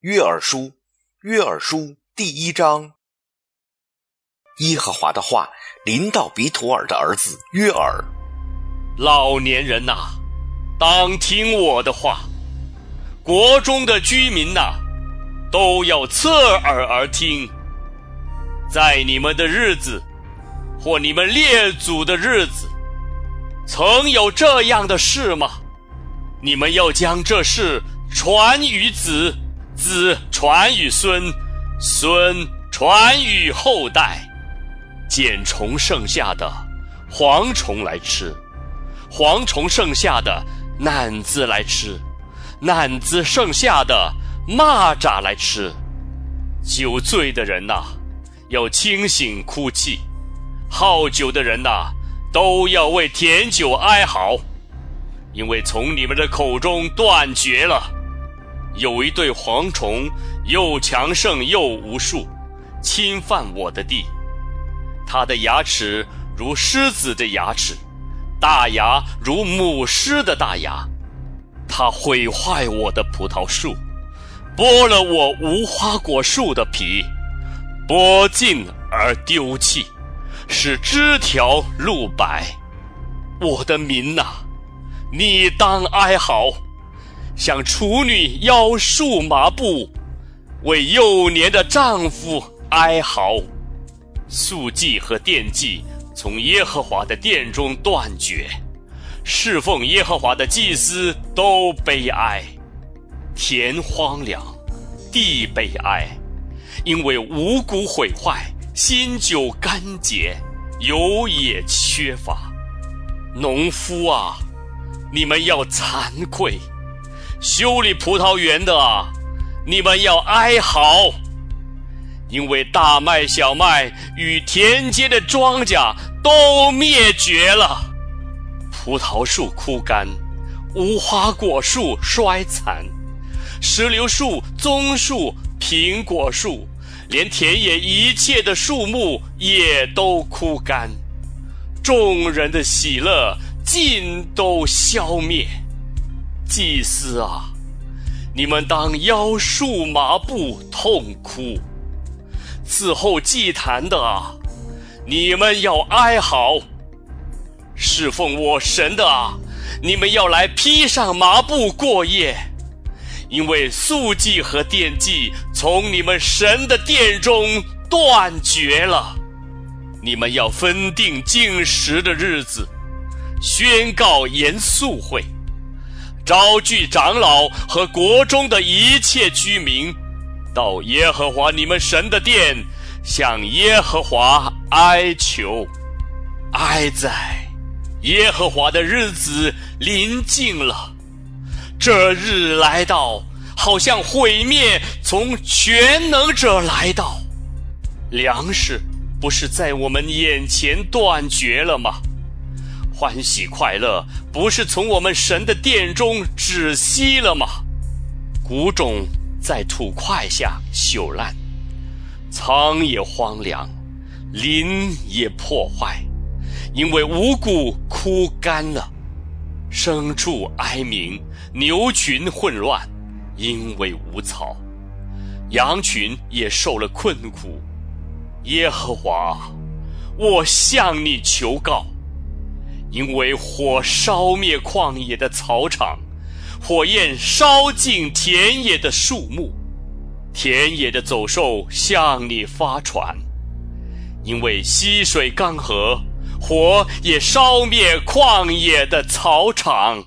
约珥书，约珥书第1章。耶和华的话临到比土尔的儿子约珥。 老年人哪，当听我的话；国中的居民哪，都要侧耳而听。在你们的日子，或你们列祖的日子，曾有这样的事吗？你们要将这事传于子，子传于孙，孙传于后代。茧虫剩下的蝗虫来吃，蝗虫剩下的蝻子来吃，蝻子剩下的蚂蚱来吃。酒醉的人哪，要清醒哭泣；好酒的人哪，都要为甜酒哀嚎，因为从你们的口中断绝了。有一对蝗虫，又强盛又无数，侵犯我的地。它的牙齿如狮子的牙齿，大牙如母狮的大牙。它毁坏我的葡萄树，剥了我无花果树的皮，剥尽而丢弃，使枝条露白。我的民哪，你当哀嚎，像处女腰束麻布，为幼年的丈夫哀嚎。素祭和奠祭从耶和华的殿中断绝，侍奉耶和华的祭司都悲哀。田荒凉，地悲哀，因为五谷毁坏，新酒干竭，油也缺乏。农夫啊，你们要惭愧；修理葡萄园的啊，你们要哀嚎。因为大麦、小麦与田间的庄稼都灭绝了，葡萄树枯干，无花果树衰残，石榴树、棕树、苹果树，连田野一切的树木也都枯干，众人的喜乐尽都消灭。祭司啊，你们当腰束麻布痛哭；伺候祭坛的啊，你们要哀嚎；侍奉我神的啊，你们要来披上麻布过夜，因为素祭和奠祭从你们神的殿中断绝了。你们要分定禁食的日子，宣告严肃会，召聚长老和国中的一切居民，到耶和华你们神的殿，向耶和华哀求。哀哉，耶和华的日子临近了，这日来到，好像毁灭从全能者来到。粮食不是在我们眼前断绝了吗？欢喜快乐不是从我们神的殿中止息了吗？谷种在土块下朽烂，仓也荒凉，林也破坏，因为五谷枯干了。牲畜哀鸣，牛群混乱，因为无草，羊群也受了困苦。耶和华，我向你求告，因为火烧灭旷野的草场，火焰烧尽田野的树木，田野的走兽向你发传。因为溪水干涸，火也烧灭旷野的草场。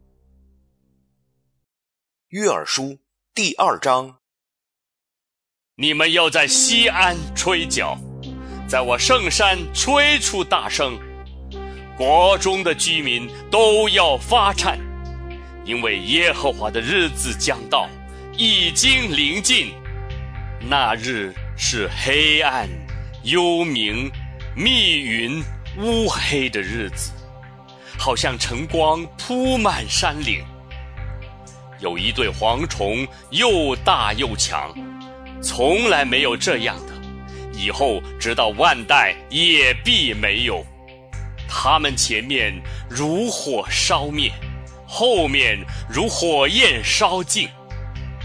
约珥书第2章。 你们要在西安吹角，在我圣山吹出大声，国中的居民都要发颤，因为耶和华的日子将到，已经临近。那日是黑暗、幽冥、密云、乌黑的日子，好像晨光铺满山岭。有一对蝗虫，又大又强，从来没有这样的，以后直到万代也必没有。他们前面如火烧灭，后面如火焰烧尽。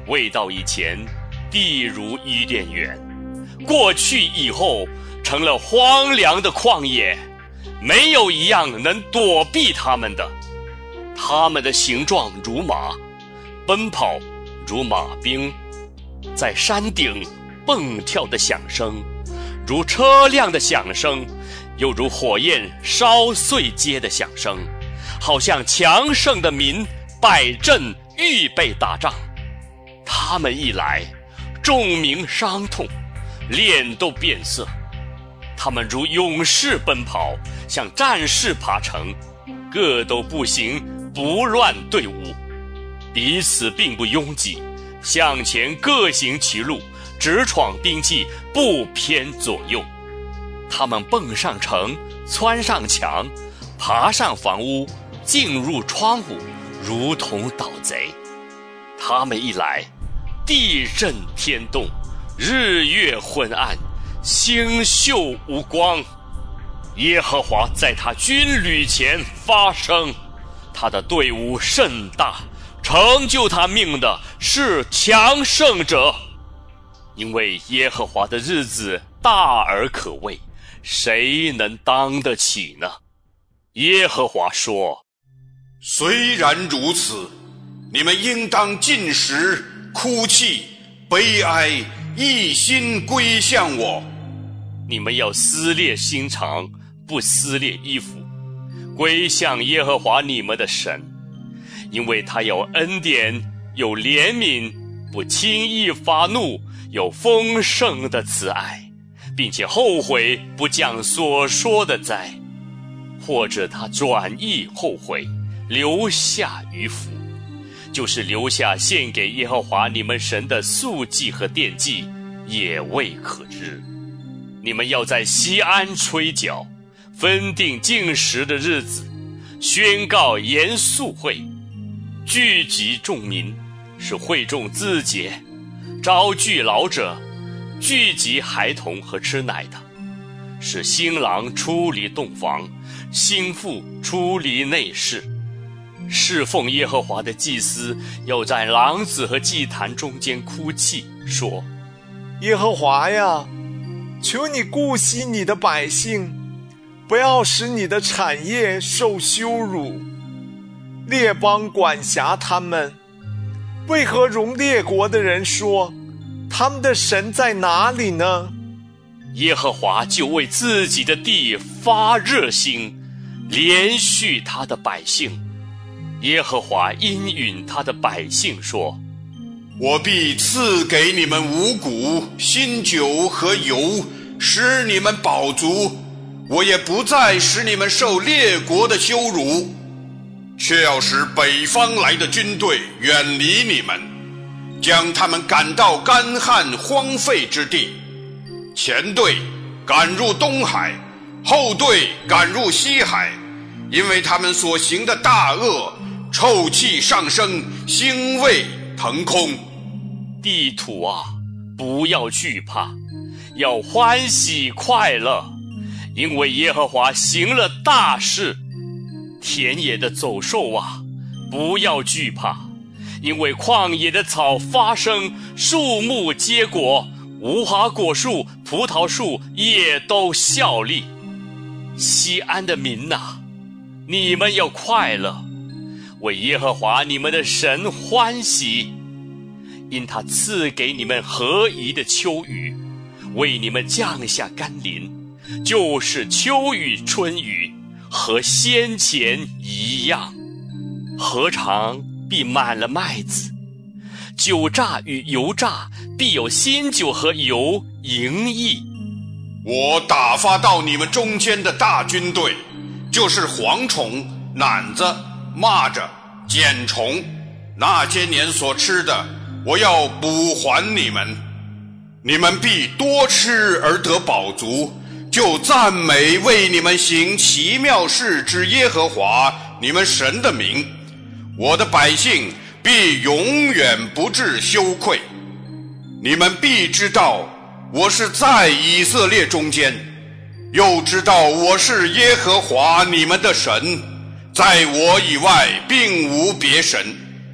未到以前，地如伊甸园，过去以后成了荒凉的旷野，没有一样能躲避他们的。他们的形状如马，奔跑如马兵，在山顶蹦跳的响声，如车辆的响声，又如火焰烧碎街的响声，好像强盛的民摆阵预备打仗。他们一来，众民伤痛，脸都变色。他们如勇士奔跑，像战士爬城，各都步行，不乱队伍，彼此并不拥挤，向前各行其路，直闯兵器，不偏左右。他们蹦上城，窜上墙，爬上房屋，进入窗户，如同盗贼。他们一来，地震天动，日月昏暗，星宿无光。耶和华在他军旅前发声，他的队伍甚大，成就他命的是强盛者。因为耶和华的日子大而可畏，谁能当得起呢？耶和华说： 虽然如此，你们应当进食、哭泣、悲哀，一心归向我。 你们要撕裂心肠，不撕裂衣服，归向耶和华你们的神，因为他有恩典，有怜悯，不轻易发怒，有丰盛的慈爱，并且后悔不降所说的灾，或者他转意后悔，留下余福，就是留下献给耶和华你们神的素祭和奠祭，也未可知。你们要在西安吹角，分定禁食的日子，宣告严肃会，聚集众民，是会众自洁，招聚老者，聚集孩童和吃奶的，使新郎出离洞房，新妇出离内室。侍奉耶和华的祭司要在廊子和祭坛中间哭泣，说： 耶和华呀，求你顾惜你的百姓，不要使你的产业受羞辱。列邦管辖他们，为何容列国的人说，他们的神在哪里呢？ 耶和华就为自己的地发热心，连续他的百姓。耶和华应允他的百姓说： 我必赐给你们五谷、新酒和油，使你们饱足。我也不再使你们受列国的羞辱，却要使北方来的军队远离你们，将他们赶到干旱荒废之地。前队赶入东海，后队赶入西海，因为他们所行的大恶，臭气上升，腥味腾空。 地土啊，不要惧怕，要欢喜快乐，因为耶和华行了大事。田野的走兽啊，不要惧怕，因为旷野的草发生，树木结果，无花果树、葡萄树也都效力。西安的民啊，你们要快乐，为耶和华你们的神欢喜，因他赐给你们合宜的秋雨，为你们降下甘霖，就是秋雨春雨，和先前一样。禾场必满了麦子，酒榨与油榨必有新酒和油盈溢。 我打发到你们中间的大军队，就是蝗虫、蝻子、蚂蚱、茧虫，那些年所吃的，我要补还你们。你们必多吃而得饱足，就赞美为你们行奇妙事之耶和华你们神的名。我的百姓必永远不致羞愧。你们必知道我是在以色列中间，又知道我是耶和华你们的神，在我以外并无别神。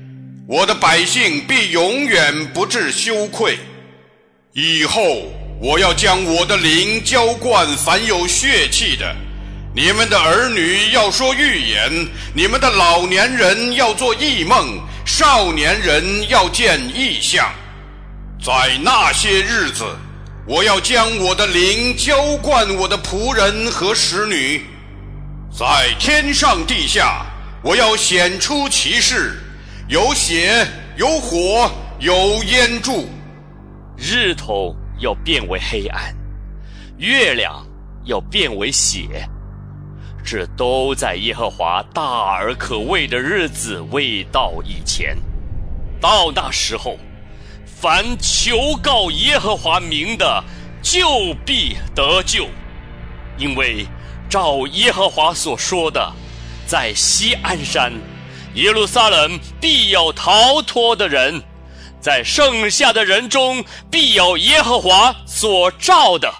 我的百姓必永远不致羞愧。以后我要将我的灵浇灌凡有血气的，你们的儿女要说预言，你们的老年人要做异梦，少年人要见异象。在那些日子，我要将我的灵浇灌我的仆人和使女，在天上地下，我要显出奇事，有血，有火，有烟柱。 日头要变为黑暗，月亮要变为血，这都在耶和华大而可畏的日子未到以前。到那时候，凡求告耶和华名的，就必得救。因为照耶和华所说的，在锡安山耶路撒冷必有逃脱的人，在剩下的人中必有耶和华所召的。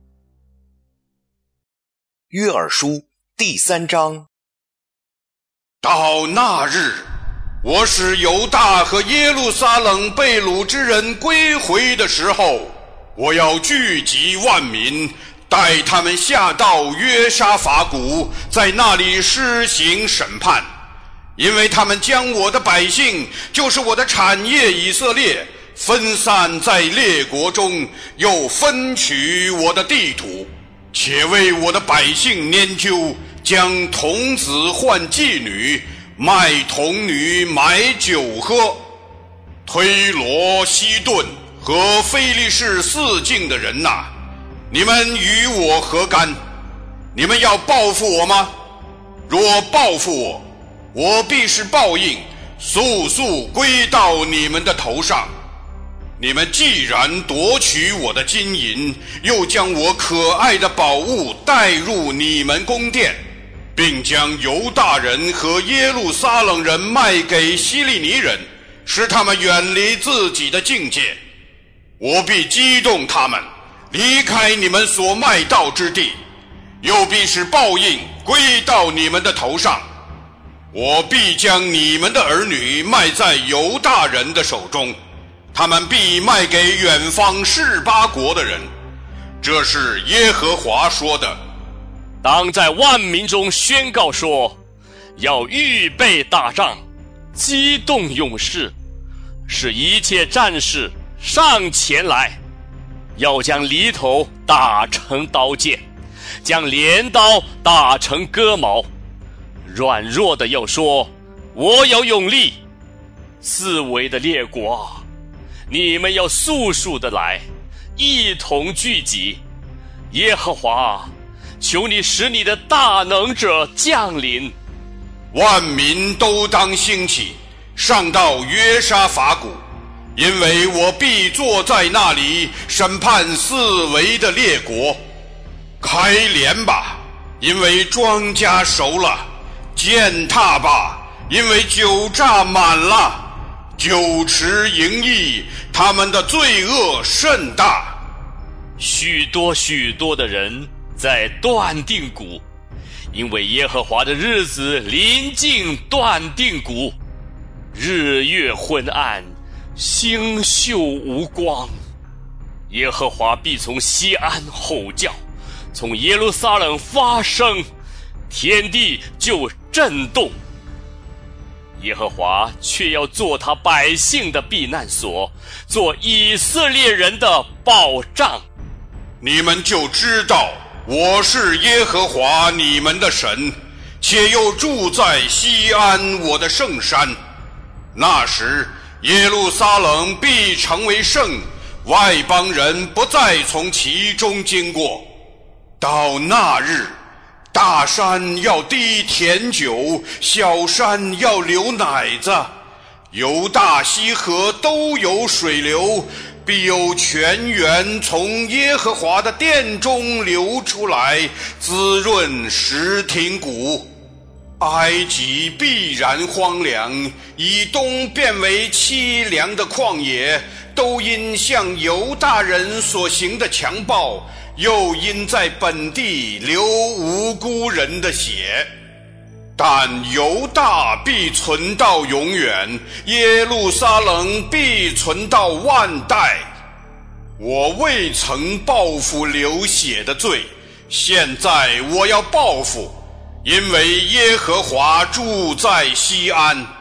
约珥书第3章。 到那日，我使犹大和耶路撒冷被掳之人归回的时候，我要聚集万民，带他们下到约沙法谷，在那里施行审判。因为他们将我的百姓，就是我的产业以色列，分散在列国中，又分取我的地土，且为我的百姓拈阄，将童子换妓女，卖童女买酒喝。推罗、西顿和非利士四境的人哪，你们与我何干？你们要报复我吗？若报复我，我必是报应，速速归到你们的头上。你们既然夺取我的金银，又将我可爱的宝物带入你们宫殿，并将犹大人和耶路撒冷人卖给希利尼人，使他们远离自己的境界，我必激动他们，离开你们所卖到之地，又必使报应归到你们的头上。我必将你们的儿女卖在犹大人的手中，他们必卖给远方示巴国的人。这是耶和华说的。 当在万民中宣告说，要预备打仗，激动勇士，使一切战士上前来，要将犁头打成刀剑，将镰刀打成割毛。软弱的要说，我有勇力。四围的列国啊，你们要速速的来，一同聚集。耶和华，求你使你的大能者降临。 万民都当兴起，上到约沙法谷，因为我必坐在那里，审判四围的列国。开镰吧，因为庄稼熟了；践踏吧，因为酒榨满了。酒池盈溢，他们的罪恶甚大。 许多许多的人在断定谷，因为耶和华的日子临近断定谷。日月昏暗，星宿无光。耶和华必从锡安吼叫，从耶路撒冷发声，天地就震动。耶和华却要做他百姓的避难所，做以色列人的保障。 你们就知道我是耶和华你们的神，且又住在锡安我的圣山。那时耶路撒冷必成为圣，外邦人不再从其中经过。到那日，大山要滴甜酒，小山要流奶子，犹大溪河都有水流，必有泉源从耶和华的殿中流出来，滋润石亭谷。埃及必然荒凉，以东变为凄凉的旷野，都因向犹大人所行的强暴，又因在本地流无辜人的血。 但犹大必存到永远，耶路撒冷必存到万代。我未曾报复流血的罪，现在我要报复，因为耶和华住在西安。